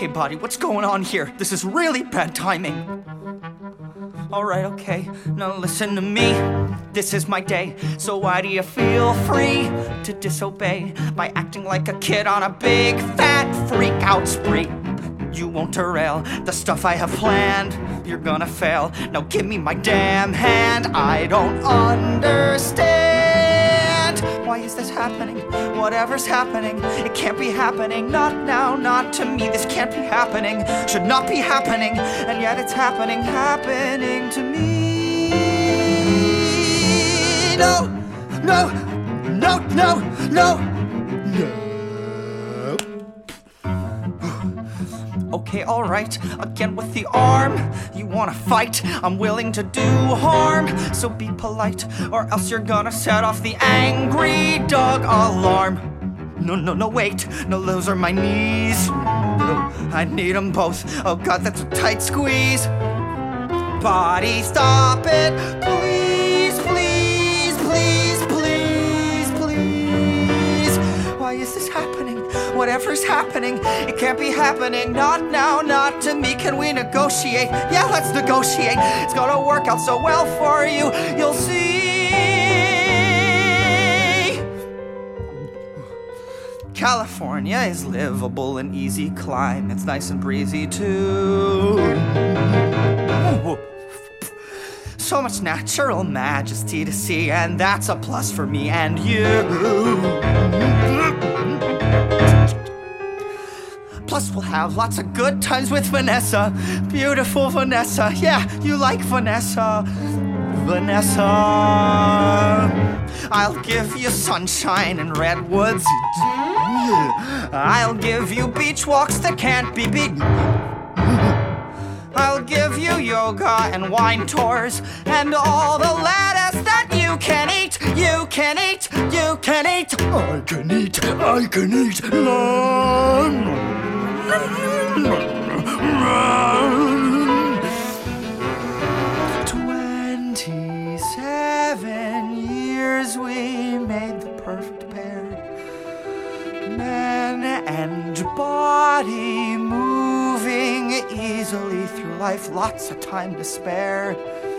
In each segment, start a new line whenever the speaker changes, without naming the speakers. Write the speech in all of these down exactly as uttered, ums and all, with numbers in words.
Okay, body, what's going on here? This is really bad timing. Alright, okay, now listen to me. This is my day, so why do you feel free to disobey by acting like a kid on a big fat freak out spree? You won't derail the stuff I have planned. You're gonna fail. Now give me my damn hand. I don't understand. Why is this happening? Whatever's happening, it can't be happening. Not now, not to me. This can't be happening. Should not be happening. And yet it's happening, happening to me. No, no, no, no, no, no. Okay, alright, again with the arm. You wanna fight? I'm willing to do harm. So be polite, or else you're gonna set off the angry dog alarm. No, no, no, wait, no, those are my knees. No, I need them both. Oh god, that's a tight squeeze. Body, stop it, please, please, please, please, please. Why is this happening? Whatever's happening, it can't be happening. Not now, not to me. Can we negotiate? Yeah, let's negotiate. It's gonna work out so well for you. You'll see. California is livable and easy climb. It's nice and breezy too. So much natural majesty to see, and that's a plus for me and you. Plus we'll have lots of good times with Vanessa. Beautiful Vanessa. Yeah, you like Vanessa. Vanessa. I'll give you sunshine and redwoods. I'll give you beach walks that can't be beat. I'll give you yoga and wine tours and all the lettuce that you can eat. You can eat, you can eat. I can eat, I can eat. Twenty-seven years we made the perfect pair. Man and body moving easily through life, lots of time to spare.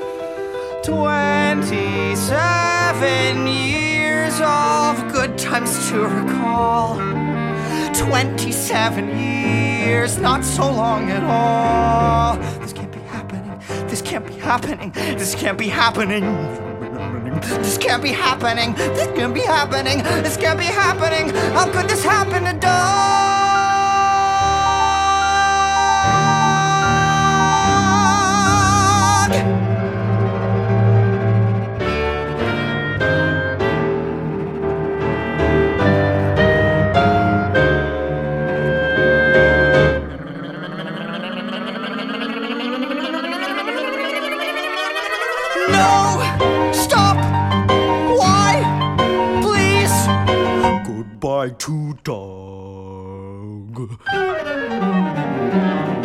Twenty-seven years of good times to recall. Twenty-seven years, not so long at all. This can't be happening. This can't be happening. This can't be happening. This can't be happening. This can't be happening. This can't be happening. How could this happen to dog? No! Stop! Why? Please! Goodbye to dog.